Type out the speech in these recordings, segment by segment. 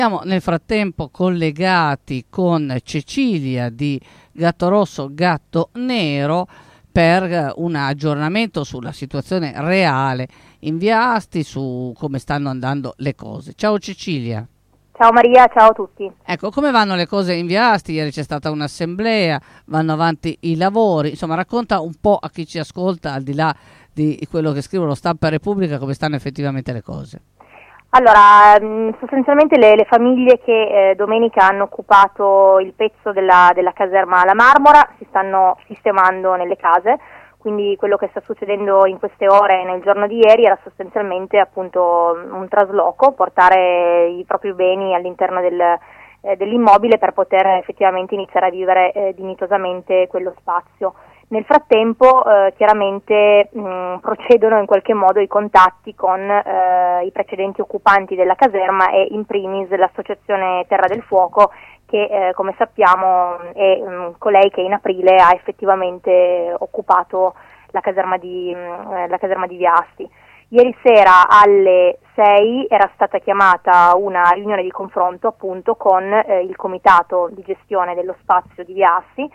Siamo nel frattempo collegati con Cecilia di Gatto Rosso, Gatto Nero per un aggiornamento sulla situazione reale in via Asti, su come stanno andando le cose. Ciao Cecilia. Ciao Maria, ciao a tutti. Ecco, come vanno le cose in via Asti? Ieri c'è stata un'assemblea, vanno avanti i lavori, insomma racconta un po' a chi ci ascolta, al di là di quello che scrivono Stampa e Repubblica, come stanno effettivamente le cose. Allora, sostanzialmente le famiglie che domenica hanno occupato il pezzo della caserma La Marmora si stanno sistemando nelle case, quindi quello che sta succedendo in queste ore e nel giorno di ieri era sostanzialmente appunto un trasloco, portare i propri beni all'interno dell'immobile per poter effettivamente iniziare a vivere dignitosamente quello spazio. Nel frattempo chiaramente procedono in qualche modo i contatti con i precedenti occupanti della caserma e in primis l'associazione Terra del Fuoco che come sappiamo è colei che in aprile ha effettivamente occupato la caserma di Via Asti. Ieri sera alle 6 era stata chiamata una riunione di confronto appunto con il comitato di gestione dello spazio di Via Asti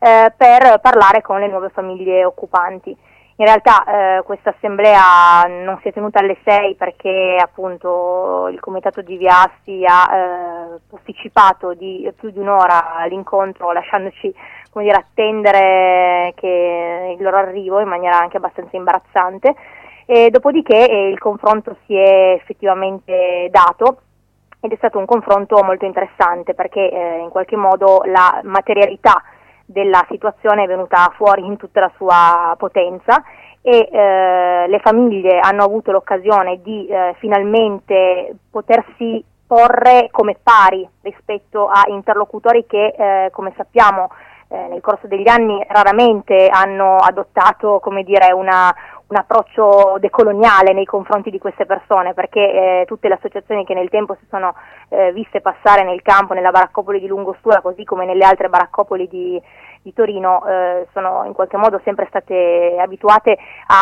per parlare con le nuove famiglie occupanti. In realtà questa assemblea non si è tenuta alle 6 perché appunto il comitato di Via Asti ha posticipato di più di un'ora l'incontro, lasciandoci, come dire, attendere che il loro arrivo in maniera anche abbastanza imbarazzante, e dopodiché il confronto si è effettivamente dato ed è stato un confronto molto interessante perché in qualche modo la materialità della situazione è venuta fuori in tutta la sua potenza e le famiglie hanno avuto l'occasione di finalmente potersi porre come pari rispetto a interlocutori che come sappiamo nel corso degli anni raramente hanno adottato, come dire, un approccio decoloniale nei confronti di queste persone, perché tutte le associazioni che nel tempo si sono viste passare nel campo, nella baraccopoli di Lungostura, così come nelle altre baraccopoli di Torino, sono in qualche modo sempre state abituate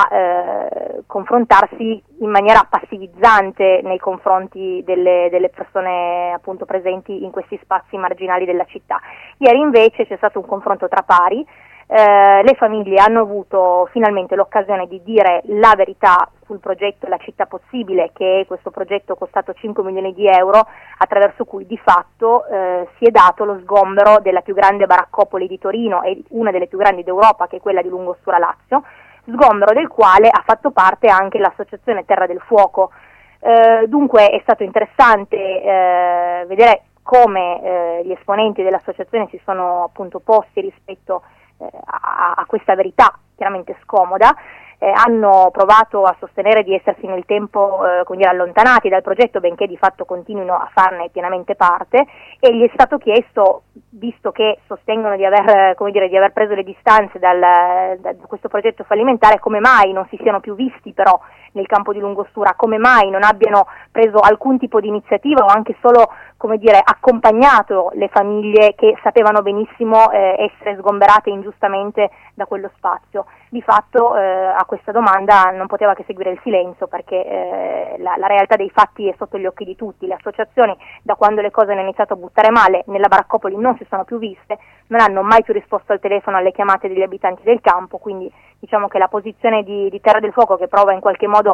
a confrontarsi in maniera passivizzante nei confronti delle persone appunto presenti in questi spazi marginali della città. Ieri invece c'è stato un confronto tra pari. Le famiglie hanno avuto finalmente l'occasione di dire la verità sul progetto La città possibile, che è questo progetto costato 5 milioni di euro, attraverso cui di fatto si è dato lo sgombero della più grande baraccopoli di Torino e una delle più grandi d'Europa, che è quella di Lungostura Lazio, sgombero del quale ha fatto parte anche l'associazione Terra del Fuoco. Dunque è stato interessante vedere come gli esponenti dell'associazione si sono appunto posti rispetto a questa verità chiaramente scomoda, hanno provato a sostenere di essersi nel tempo come dire, allontanati dal progetto, benché di fatto continuino a farne pienamente parte, e gli è stato chiesto, visto che sostengono di aver, come dire, di aver preso le distanze da questo progetto fallimentare, come mai non si siano più visti però nel campo di Lungostura, come mai non abbiano preso alcun tipo di iniziativa o anche solo, come dire, accompagnato le famiglie che sapevano benissimo essere sgomberate ingiustamente da quello spazio. Di fatto a questa domanda non poteva che seguire il silenzio, perché la realtà dei fatti è sotto gli occhi di tutti. Le associazioni, da quando le cose hanno iniziato a buttare male nella baraccopoli, non si sono più viste, non hanno mai più risposto al telefono alle chiamate degli abitanti del campo, quindi diciamo che la posizione di Terra del Fuoco, che prova in qualche modo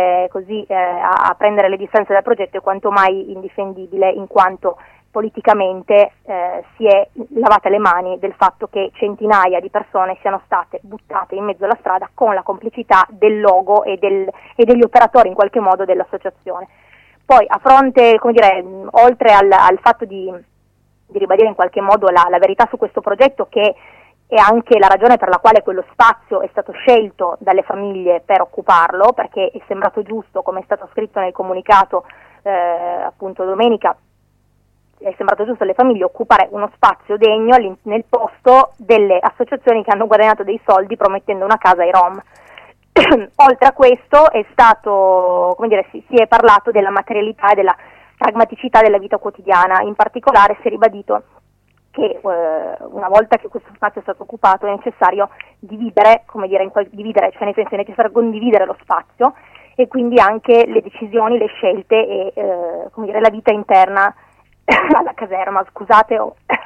a prendere le distanze dal progetto, è quanto mai indifendibile, in quanto politicamente si è lavata le mani del fatto che centinaia di persone siano state buttate in mezzo alla strada con la complicità del logo e degli operatori in qualche modo dell'associazione. Poi a fronte, come dire, oltre al fatto di ribadire in qualche modo la verità su questo progetto, che è anche la ragione per la quale quello spazio è stato scelto dalle famiglie per occuparlo, perché è sembrato giusto, come è stato scritto nel comunicato appunto domenica, è sembrato giusto alle famiglie occupare uno spazio degno nel posto delle associazioni che hanno guadagnato dei soldi promettendo una casa ai Rom. Oltre a questo è stato, come dire, si è parlato della materialità e della pragmaticità della vita quotidiana. In particolare si è ribadito che una volta che questo spazio è stato occupato è necessario dividere, come dire, dividere, cioè nel senso è necessario condividere lo spazio e quindi anche le decisioni, le scelte e come dire, la vita interna alla caserma, scusate.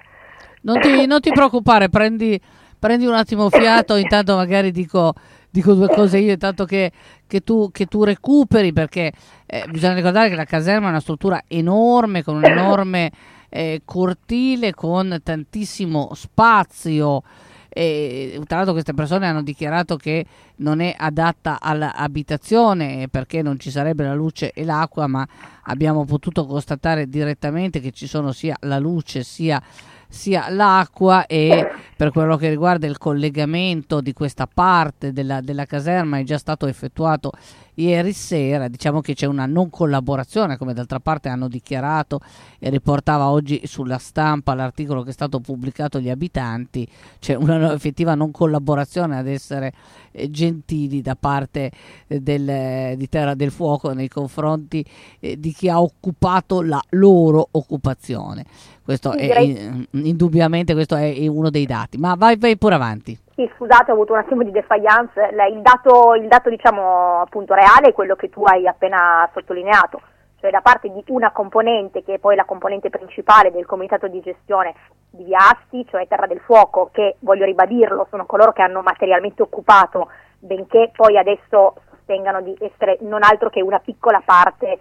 Non ti preoccupare, prendi un attimo fiato, intanto magari dico due cose io, intanto che tu recuperi, perché bisogna ricordare che la caserma è una struttura enorme, con un enorme cortile, con tantissimo spazio. E tra l'altro queste persone hanno dichiarato che non è adatta all'abitazione perché non ci sarebbe la luce e l'acqua, ma abbiamo potuto constatare direttamente che ci sono sia la luce sia l'acqua, e per quello che riguarda il collegamento di questa parte della caserma è già stato effettuato ieri sera. Diciamo che c'è una non collaborazione, come d'altra parte hanno dichiarato e riportava oggi sulla Stampa l'articolo che è stato pubblicato gli abitanti. C'è una effettiva non collaborazione, ad essere gentili, da parte di Terra del Fuoco nei confronti di chi ha occupato la loro occupazione. Questo è indubbiamente, questo è uno dei dati, ma vai pure avanti. Sì, scusate, ho avuto un attimo di defiance. Il dato diciamo appunto reale è quello che tu hai appena sottolineato, cioè da parte di una componente, che è poi la componente principale del comitato di gestione di Via Asti, cioè Terra del Fuoco, che, voglio ribadirlo, sono coloro che hanno materialmente occupato, benché poi adesso sostengano di essere non altro che una piccola parte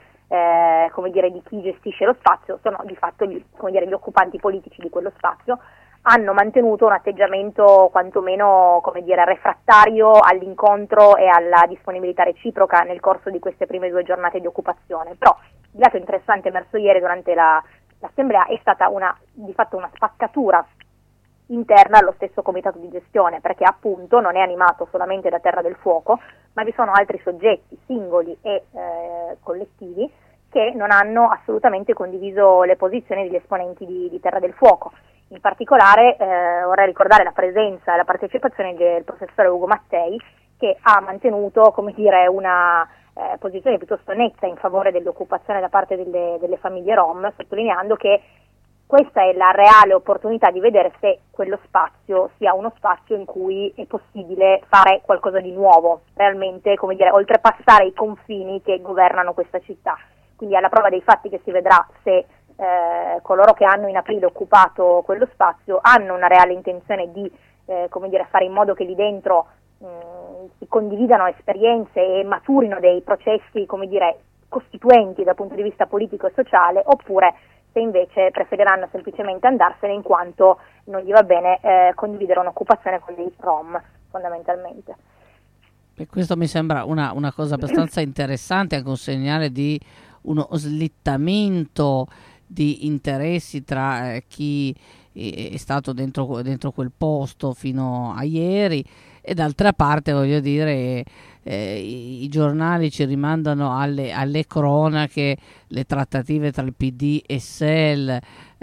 di chi gestisce lo spazio, sono di fatto gli occupanti politici di quello spazio. Hanno mantenuto un atteggiamento quantomeno refrattario all'incontro e alla disponibilità reciproca nel corso di queste prime 2 giornate di occupazione. Però il dato interessante emerso ieri durante l'assemblea è stata di fatto una spaccatura interna allo stesso comitato di gestione, perché appunto non è animato solamente da Terra del Fuoco, ma vi sono altri soggetti singoli e collettivi che non hanno assolutamente condiviso le posizioni degli esponenti di Terra del Fuoco. In particolare vorrei ricordare la presenza e la partecipazione del professore Ugo Mattei, che ha mantenuto una posizione piuttosto netta in favore dell'occupazione da parte delle famiglie Rom, sottolineando che questa è la reale opportunità di vedere se quello spazio sia uno spazio in cui è possibile fare qualcosa di nuovo, realmente, oltrepassare i confini che governano questa città. Quindi alla prova dei fatti che si vedrà se coloro che hanno in aprile occupato quello spazio hanno una reale intenzione di fare in modo che lì dentro si condividano esperienze e maturino dei processi costituenti dal punto di vista politico e sociale, oppure se invece preferiranno semplicemente andarsene in quanto non gli va bene condividere un'occupazione con dei Rom, fondamentalmente. E questo mi sembra una cosa abbastanza interessante, anche un segnale di uno slittamento di interessi tra chi è stato dentro quel posto fino a ieri, e d'altra parte, voglio dire, i giornali ci rimandano alle cronache, le trattative tra il PD e SEL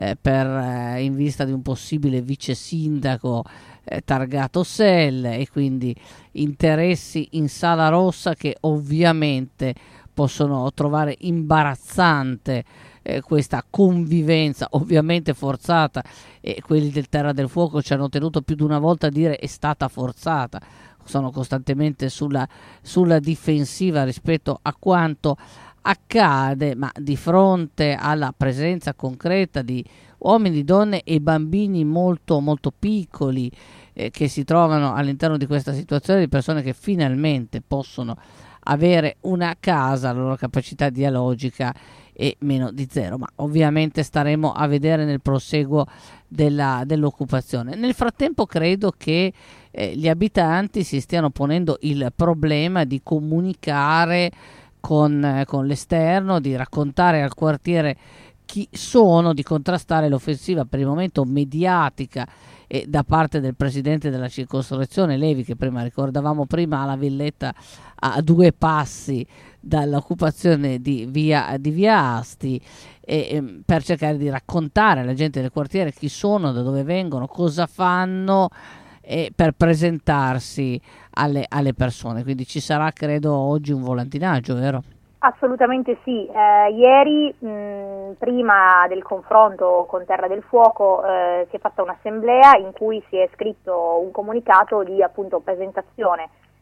in vista di un possibile vice sindaco targato SEL, e quindi interessi in sala rossa che ovviamente possono trovare imbarazzante questa convivenza, ovviamente forzata, e quelli del Terra del Fuoco ci hanno tenuto più di una volta a dire è stata forzata, sono costantemente sulla difensiva rispetto a quanto accade, ma di fronte alla presenza concreta di uomini, donne e bambini molto molto piccoli che si trovano all'interno di questa situazione, di persone che finalmente possono avere una casa, la loro capacità dialogica è meno di zero, ma ovviamente staremo a vedere nel proseguo dell'occupazione. Nel frattempo credo che gli abitanti si stiano ponendo il problema di comunicare con l'esterno, di raccontare al quartiere chi sono, di contrastare l'offensiva per il momento mediatica da parte del presidente della circoscrizione Levi, che ricordavamo prima alla villetta a 2 passi dall'occupazione di via Asti, per cercare di raccontare alla gente del quartiere chi sono, da dove vengono, cosa fanno, per presentarsi alle persone. Quindi ci sarà, credo, oggi un volantinaggio, vero? Assolutamente sì. Ieri, prima del confronto con Terra del Fuoco, si è fatta un'assemblea in cui si è scritto un comunicato di appunto presentazione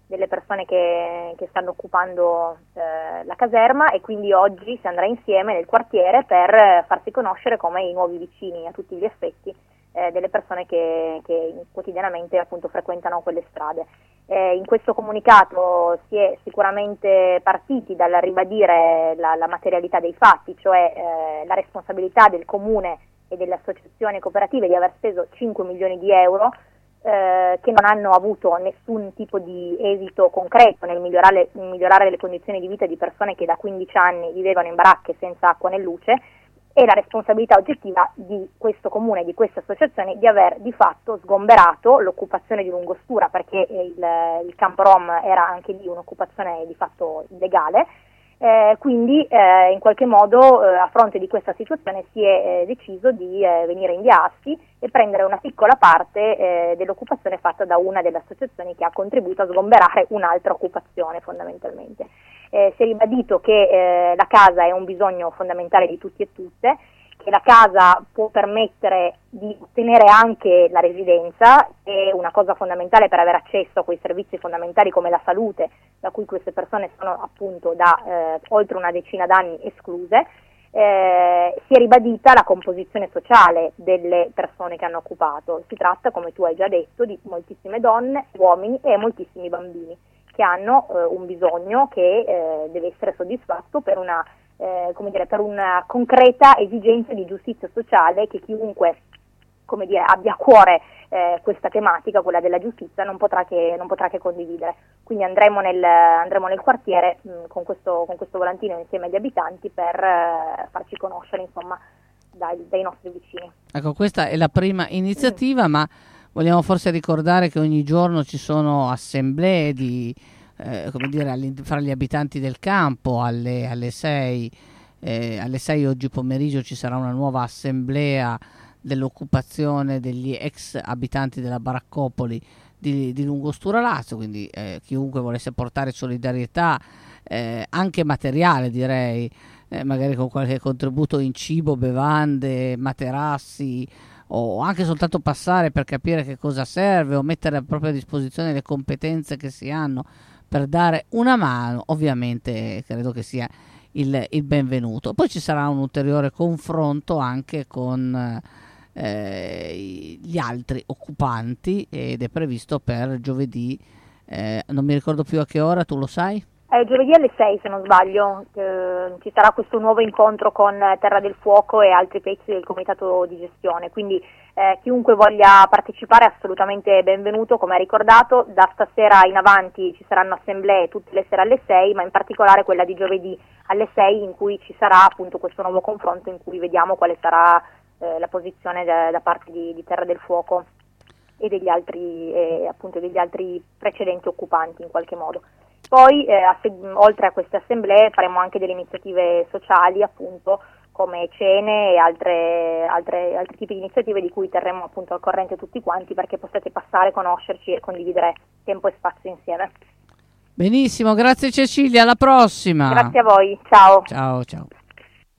delle persone che stanno occupando la caserma, e quindi oggi si andrà insieme nel quartiere per farsi conoscere come i nuovi vicini a tutti gli effetti delle persone che quotidianamente appunto frequentano quelle strade. In questo comunicato si è sicuramente partiti dal ribadire la materialità dei fatti, cioè la responsabilità del comune e delle associazioni cooperative di aver speso 5 milioni di euro che non hanno avuto nessun tipo di esito concreto nel migliorare le condizioni di vita di persone che da 15 anni vivevano in baracche senza acqua né luce, e la responsabilità oggettiva di questo comune e di queste associazioni di aver di fatto sgomberato l'occupazione di Lungostura, perché il campo Rom era anche lì un'occupazione di fatto illegale. Quindi in qualche modo a fronte di questa situazione si è deciso di venire in via Assi e prendere una piccola parte dell'occupazione fatta da una delle associazioni che ha contribuito a sgomberare un'altra occupazione fondamentalmente. Si è ribadito che la casa è un bisogno fondamentale di tutti e tutte, che la casa può permettere di ottenere anche la residenza, che è una cosa fondamentale per avere accesso a quei servizi fondamentali come la salute, da cui queste persone sono appunto da oltre una decina d'anni escluse. Si è ribadita la composizione sociale delle persone che hanno occupato. Si tratta, come tu hai già detto, di moltissime donne, uomini e moltissimi bambini che hanno un bisogno che deve essere soddisfatto per una concreta esigenza di giustizia sociale che chiunque abbia a cuore questa tematica, quella della giustizia, non potrà che condividere. Quindi andremo nel quartiere con questo volantino insieme agli abitanti per farci conoscere insomma dai nostri vicini. Ecco, questa è la prima iniziativa, ma vogliamo forse ricordare che ogni giorno ci sono assemblee fra gli abitanti del campo alle 6. Alle 6 oggi pomeriggio ci sarà una nuova assemblea dell'occupazione degli ex abitanti della baraccopoli di Lungostura Lazio, quindi chiunque volesse portare solidarietà anche materiale, direi, magari con qualche contributo in cibo, bevande, materassi, o anche soltanto passare per capire che cosa serve o mettere a propria disposizione le competenze che si hanno per dare una mano, ovviamente credo che sia il benvenuto. Poi ci sarà un ulteriore confronto anche con gli altri occupanti ed è previsto per giovedì, non mi ricordo più a che ora, tu lo sai? Giovedì alle 6 se non sbaglio, ci sarà questo nuovo incontro con Terra del Fuoco e altri pezzi del comitato di gestione, quindi chiunque voglia partecipare è assolutamente benvenuto. Come hai ricordato, da stasera in avanti ci saranno assemblee tutte le sere alle 6, ma in particolare quella di giovedì alle 6 in cui ci sarà appunto questo nuovo confronto in cui vediamo quale sarà la posizione da parte di Terra del Fuoco e degli altri precedenti occupanti in qualche modo. Poi oltre a queste assemblee faremo anche delle iniziative sociali, appunto come cene e altri tipi di iniziative di cui terremo appunto al corrente tutti quanti, perché possiate passare, conoscerci e condividere tempo e spazio insieme. Benissimo, grazie Cecilia, alla prossima. Grazie a voi, ciao. Ciao.